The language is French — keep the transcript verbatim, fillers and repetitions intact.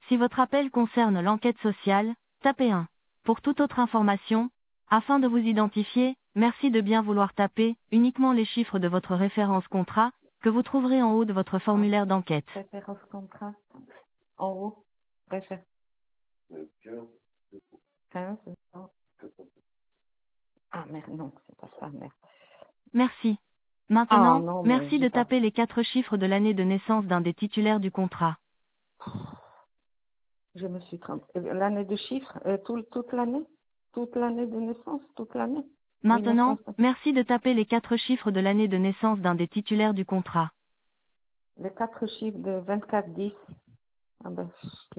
Si votre appel concerne l'enquête sociale, tapez un. Pour toute autre information, afin de vous identifier, merci de bien vouloir taper uniquement les chiffres de votre référence contrat, que vous trouverez en haut de votre Ah, formulaire d'enquête. référence contrat. En haut. Référence. quinze, non. Ah merde, non, c'est pas ça, merde. Merci. Ah Maintenant, non, mais merci j'ai de pas. taper les quatre chiffres de l'année de naissance d'un des titulaires du contrat. Je me suis trompée. Euh, L'année de chiffres, euh, tout, toute l'année Toute l'année de naissance, toute l'année Maintenant, mille neuf cents. merci de taper les quatre chiffres de l'année de naissance d'un des titulaires du contrat. Les quatre chiffres de vingt-quatre dix. Ah ben,